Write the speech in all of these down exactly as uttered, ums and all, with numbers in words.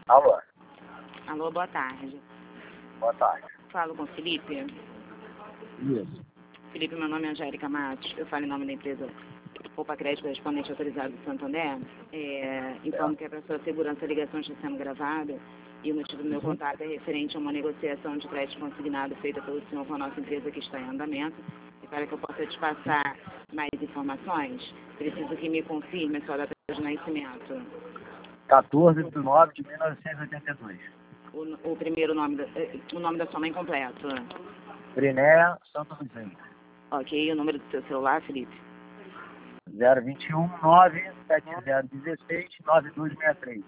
Alô? Alô, boa tarde. Boa tarde. Falo com o Felipe. Isso. Felipe, meu nome é Angélica Matos. Eu falo em nome da empresa Poupa Crédito, correspondente autorizado do Santander. É, informo que é para sua segurança a ligação está sendo gravada e o motivo do meu Uhum. contato é referente a uma negociação de crédito consignado feita pelo senhor com a nossa empresa que está em andamento. E para que eu possa te passar mais informações, preciso que me confirme a sua data de nascimento. quatorze de nove de mil novecentos e oitenta e dois. O, o primeiro nome, da, o nome da sua mãe completo. Brinéia Santo Vicente. Ok, o número do seu celular, Felipe? zero vinte e um, nove sete zero um seis, nove dois seis três.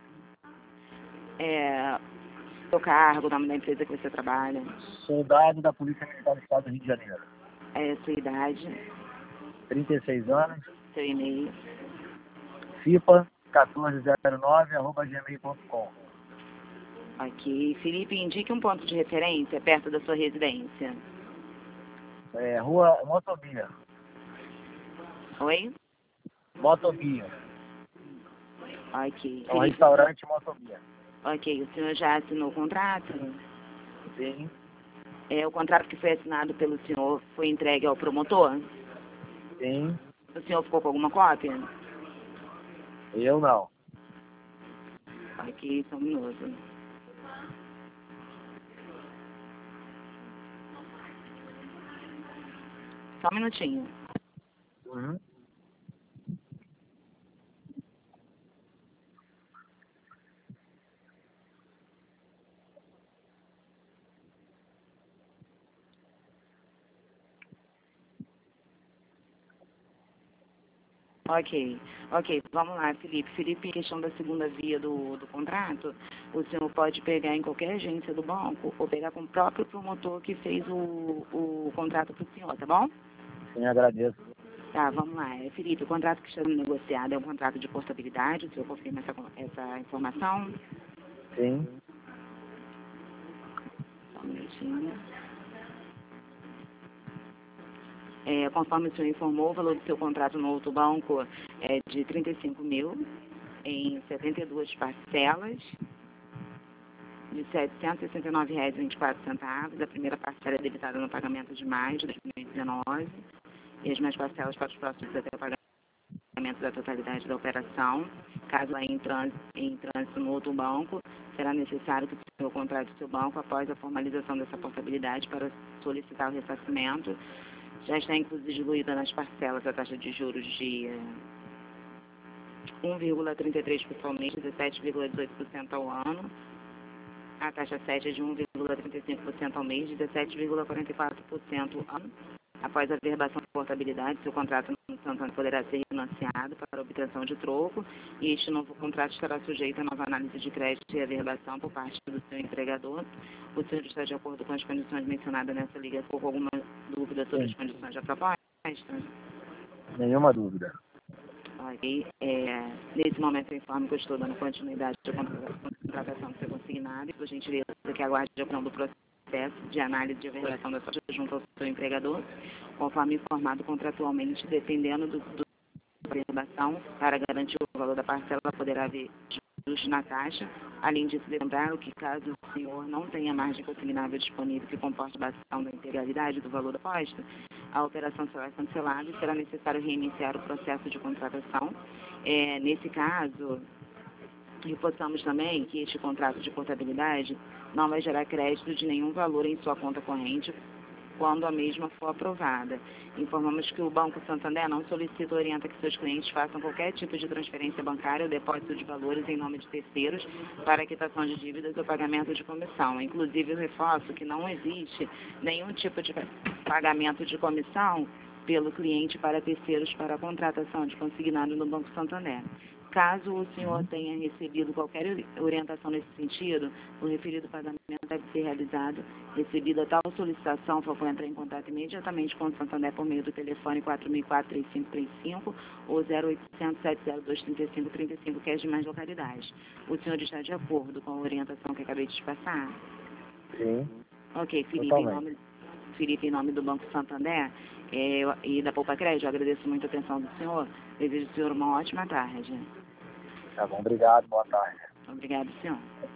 É, seu cargo, o nome da empresa que você trabalha, Soldado da Polícia Militar do Estado do Rio de Janeiro. é, sua idade, trinta e seis anos. seu e-mail. FIPA quatorze zero nove arroba gmail ponto com. Ok, Felipe, indique um ponto de referência perto da sua residência. É, rua Motobia. Oi? Motobia. Ok, É um Felipe, restaurante Motobia. ok, o senhor já assinou o contrato? Sim. É, o contrato que foi assinado pelo senhor foi entregue ao promotor? Sim. O senhor ficou com alguma cópia? Eu não. Ok, só um minuto. Só um minutinho. Uhum. Ok, ok, vamos lá, Felipe. Felipe, questão da segunda via do, do contrato, o senhor pode pegar em qualquer agência do banco ou pegar com o próprio promotor que fez o, o contrato para o senhor, tá bom? Sim, agradeço. Tá, vamos lá. É, Felipe, o contrato que está sendo negociado é um contrato de portabilidade, o senhor confirma essa, essa informação? Sim. Só um minutinho. É, conforme o senhor informou, o valor do seu contrato no outro banco é de trinta e cinco mil em setenta e duas parcelas de setecentos e sessenta e nove reais e vinte e quatro centavos. A primeira parcela é debitada no pagamento de maio de dois mil e dezenove e as mais parcelas para os próximos até o pagamento da totalidade da operação. Caso aí em trânsito, em trânsito no outro banco, será necessário que o senhor contrate o seu banco após a formalização dessa portabilidade para solicitar o ressarcimento. Já está inclusive diluída nas parcelas a taxa de juros de um vírgula trinta e três por cento ao mês, dezessete vírgula dezoito por cento ao ano. A taxa sete é de um vírgula trinta e cinco por cento ao mês, dezessete vírgula quarenta e quatro por cento ao ano. Após a verbação de portabilidade, seu contrato no Santander poderá ser financiado para obtenção de troco e este novo contrato estará sujeito a nova análise de crédito e averbação por parte do seu empregador. O senhor está de acordo com as condições mencionadas nessa ligação ou com alguma dúvida sobre Sim. as condições da proposta? Nenhuma dúvida. Ok. É, nesse momento eu informo que eu estou dando continuidade à contratação do seu consignado e, por gentileza, que aguarde a ação do processo de análise de averbação da sua junto ao seu empregador, conforme informado contratualmente, dependendo do, do averbação, para garantir o valor da parcela, poderá haver juros na taxa. Além disso, lembrar que caso o senhor não tenha margem consignável disponível que comporte baixação da integralidade do valor aposto, a operação será cancelada e será necessário reiniciar o processo de contratação. É, nesse caso, reforçamos também que este contrato de portabilidade não vai gerar crédito de nenhum valor em sua conta corrente quando a mesma for aprovada. Informamos que o Banco Santander não solicita ou orienta que seus clientes façam qualquer tipo de transferência bancária ou depósito de valores em nome de terceiros para quitação de dívidas ou pagamento de comissão. Inclusive, eu reforço que não existe nenhum tipo de pagamento de comissão pelo cliente para terceiros para a contratação de consignado no Banco Santander. Caso o senhor tenha recebido qualquer orientação nesse sentido, o referido pagamento deve ser realizado. Recebida tal solicitação, por favor, entrar em contato imediatamente com o Santander por meio do telefone quatro mil e quatro, três cinco três cinco ou zero oitocentos, sete zero dois, trinta e cinco trinta e cinco, que é as demais localidades. O senhor está de acordo com a orientação que acabei de te passar? Sim. Ok, Felipe, em Totalmente. nome, Felipe, em nome do Banco Santander é, e da Poupa Crédito, eu agradeço muito a atenção do senhor. Desejo ao senhor uma ótima tarde. Tá bom, obrigado, boa tarde. Obrigado, senhor.